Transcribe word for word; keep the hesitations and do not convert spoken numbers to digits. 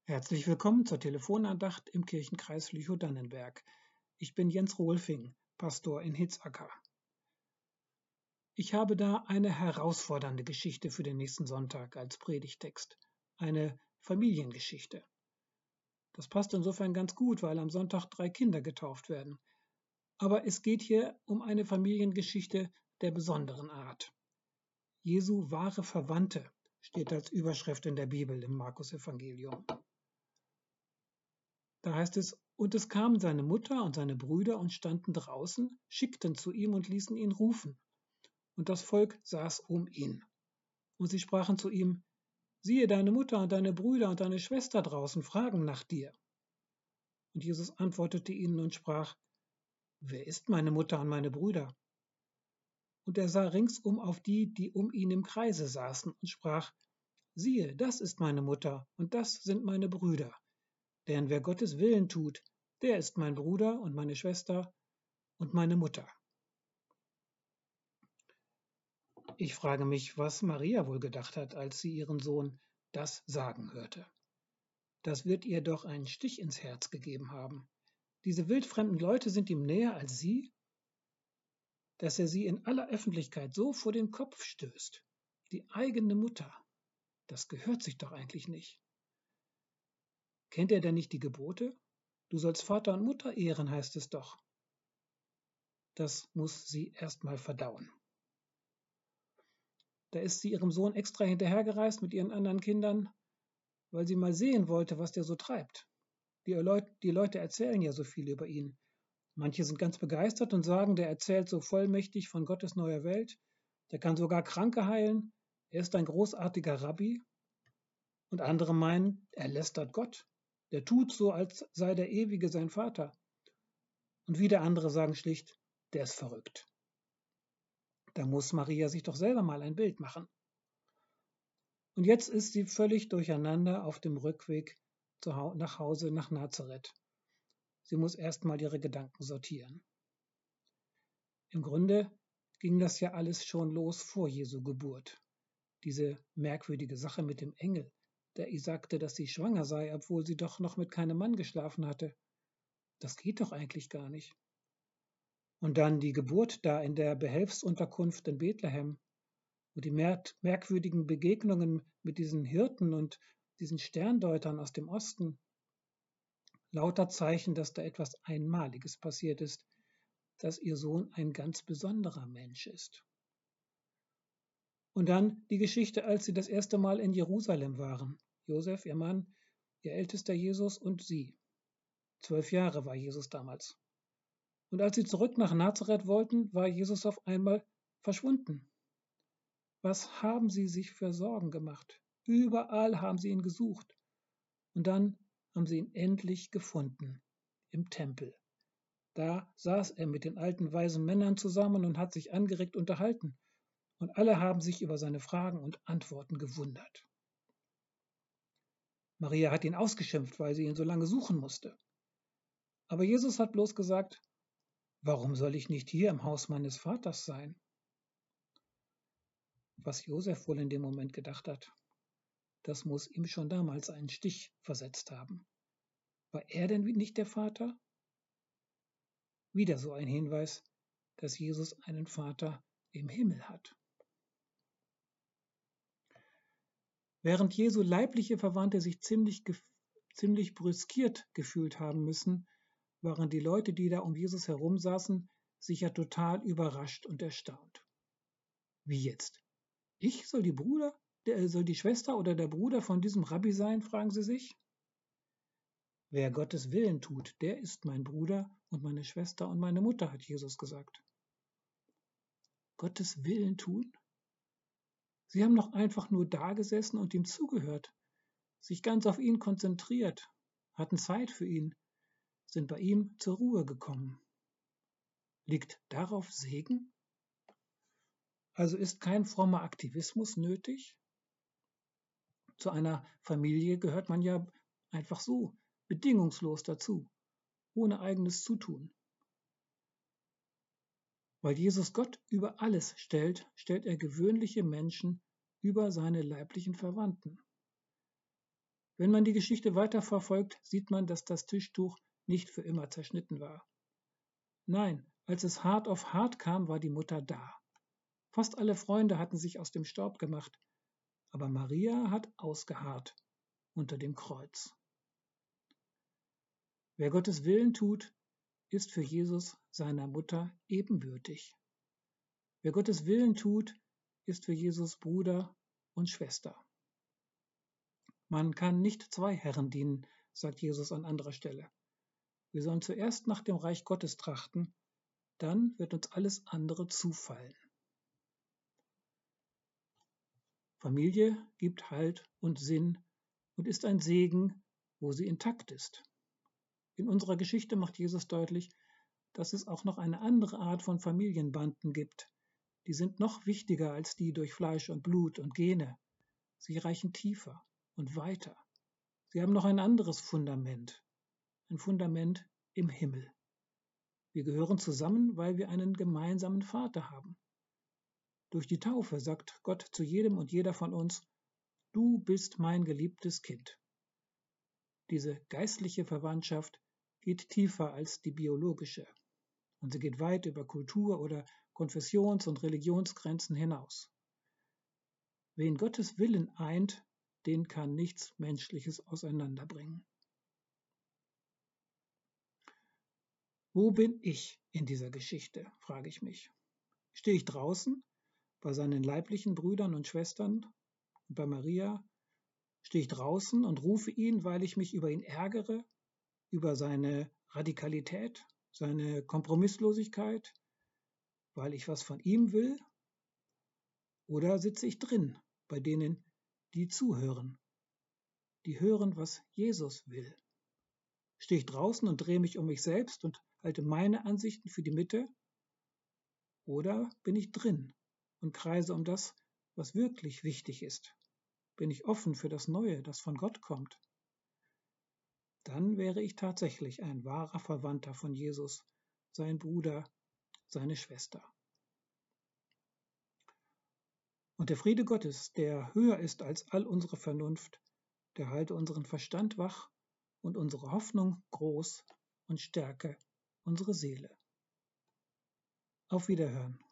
Herzlich willkommen zur Telefonandacht im Kirchenkreis Lüchow-Dannenberg. Ich bin Jens Rohlfing, Pastor in Hitzacker. Ich habe da eine herausfordernde Geschichte für den nächsten Sonntag als Predigtext, eine Familiengeschichte. Das passt insofern ganz gut, weil am Sonntag drei Kinder getauft werden. Aber es geht hier um eine Familiengeschichte der besonderen Art. Jesu wahre Verwandte steht als Überschrift in der Bibel im Markus-Evangelium. Da heißt es, und es kamen seine Mutter und seine Brüder und standen draußen, schickten zu ihm und ließen ihn rufen. Und das Volk saß um ihn. Und sie sprachen zu ihm, siehe, deine Mutter und deine Brüder und deine Schwester draußen fragen nach dir. Und Jesus antwortete ihnen und sprach, wer ist meine Mutter und meine Brüder? Und er sah ringsum auf die, die um ihn im Kreise saßen, und sprach, siehe, das ist meine Mutter und das sind meine Brüder. Denn wer Gottes Willen tut, der ist mein Bruder und meine Schwester und meine Mutter. Ich frage mich, was Maria wohl gedacht hat, als sie ihren Sohn das sagen hörte. Das wird ihr doch einen Stich ins Herz gegeben haben. Diese wildfremden Leute sind ihm näher als sie, dass er sie in aller Öffentlichkeit so vor den Kopf stößt. Die eigene Mutter, das gehört sich doch eigentlich nicht. Kennt er denn nicht die Gebote? Du sollst Vater und Mutter ehren, heißt es doch. Das muss sie erst mal verdauen. Da ist sie ihrem Sohn extra hinterhergereist mit ihren anderen Kindern, weil sie mal sehen wollte, was der so treibt. Die Leute, die Leute erzählen ja so viel über ihn. Manche sind ganz begeistert und sagen, der erzählt so vollmächtig von Gottes neuer Welt, der kann sogar Kranke heilen, er ist ein großartiger Rabbi. Und andere meinen, er lästert Gott, der tut so, als sei der Ewige sein Vater. Und wieder andere sagen schlicht, der ist verrückt. Da muss Maria sich doch selber mal ein Bild machen. Und jetzt ist sie völlig durcheinander auf dem Rückweg nach Hause nach Nazareth. Sie muss erst mal ihre Gedanken sortieren. Im Grunde ging das ja alles schon los vor Jesu Geburt. Diese merkwürdige Sache mit dem Engel, der ihr sagte, dass sie schwanger sei, obwohl sie doch noch mit keinem Mann geschlafen hatte. Das geht doch eigentlich gar nicht. Und dann die Geburt da in der Behelfsunterkunft in Bethlehem und die merkwürdigen Begegnungen mit diesen Hirten und diesen Sterndeutern aus dem Osten. Lauter Zeichen, dass da etwas Einmaliges passiert ist, dass ihr Sohn ein ganz besonderer Mensch ist. Und dann die Geschichte, als sie das erste Mal in Jerusalem waren. Josef, ihr Mann, ihr ältester Jesus und sie. Zwölf Jahre war Jesus damals. Und als sie zurück nach Nazareth wollten, war Jesus auf einmal verschwunden. Was haben sie sich für Sorgen gemacht? Überall haben sie ihn gesucht. Und dann haben sie ihn endlich gefunden, im Tempel. Da saß er mit den alten weisen Männern zusammen und hat sich angeregt unterhalten. Und alle haben sich über seine Fragen und Antworten gewundert. Maria hat ihn ausgeschimpft, weil sie ihn so lange suchen musste. Aber Jesus hat bloß gesagt, warum soll ich nicht hier im Haus meines Vaters sein? Was Josef wohl in dem Moment gedacht hat, das muss ihm schon damals einen Stich versetzt haben. War er denn nicht der Vater? Wieder so ein Hinweis, dass Jesus einen Vater im Himmel hat. Während Jesu leibliche Verwandte sich ziemlich, ziemlich brüskiert gefühlt haben müssen, waren die Leute, die da um Jesus herum saßen, sicher total überrascht und erstaunt. Wie jetzt? Ich soll die Bruder, der, soll die Schwester oder der Bruder von diesem Rabbi sein, fragen sie sich. Wer Gottes Willen tut, der ist mein Bruder und meine Schwester und meine Mutter, hat Jesus gesagt. Gottes Willen tun? Sie haben doch einfach nur da gesessen und ihm zugehört, sich ganz auf ihn konzentriert, hatten Zeit für ihn, sind bei ihm zur Ruhe gekommen. Liegt darauf Segen? Also ist kein frommer Aktivismus nötig? Zu einer Familie gehört man ja einfach so, bedingungslos dazu, ohne eigenes Zutun. Weil Jesus Gott über alles stellt, stellt er gewöhnliche Menschen über seine leiblichen Verwandten. Wenn man die Geschichte weiterverfolgt, sieht man, dass das Tischtuch nicht für immer zerschnitten war. Nein, als es hart auf hart kam, war die Mutter da. Fast alle Freunde hatten sich aus dem Staub gemacht, aber Maria hat ausgeharrt unter dem Kreuz. Wer Gottes Willen tut, ist für Jesus seiner Mutter ebenbürtig. Wer Gottes Willen tut, ist für Jesus Bruder und Schwester. Man kann nicht zwei Herren dienen, sagt Jesus an anderer Stelle. Wir sollen zuerst nach dem Reich Gottes trachten, dann wird uns alles andere zufallen. Familie gibt Halt und Sinn und ist ein Segen, wo sie intakt ist. In unserer Geschichte macht Jesus deutlich, dass es auch noch eine andere Art von Familienbanden gibt. Die sind noch wichtiger als die durch Fleisch und Blut und Gene. Sie reichen tiefer und weiter. Sie haben noch ein anderes Fundament, ein Fundament im Himmel. Wir gehören zusammen, weil wir einen gemeinsamen Vater haben. Durch die Taufe sagt Gott zu jedem und jeder von uns: Du bist mein geliebtes Kind. Diese geistliche Verwandtschaft geht tiefer als die biologische und sie geht weit über Kultur- oder Konfessions- und Religionsgrenzen hinaus. Wen Gottes Willen eint, den kann nichts Menschliches auseinanderbringen. Wo bin ich in dieser Geschichte, frage ich mich. Stehe ich draußen bei seinen leiblichen Brüdern und Schwestern und bei Maria? Stehe ich draußen und rufe ihn, weil ich mich über ihn ärgere, über seine Radikalität, seine Kompromisslosigkeit, weil ich was von ihm will? Oder sitze ich drin bei denen, die zuhören, die hören, was Jesus will? Stehe ich draußen und drehe mich um mich selbst und halte meine Ansichten für die Mitte? Oder bin ich drin und kreise um das, was wirklich wichtig ist? Bin ich offen für das Neue, das von Gott kommt? Dann wäre ich tatsächlich ein wahrer Verwandter von Jesus, sein Bruder, seine Schwester. Und der Friede Gottes, der höher ist als all unsere Vernunft, der halte unseren Verstand wach und unsere Hoffnung groß und stärke unsere Seele. Auf Wiederhören.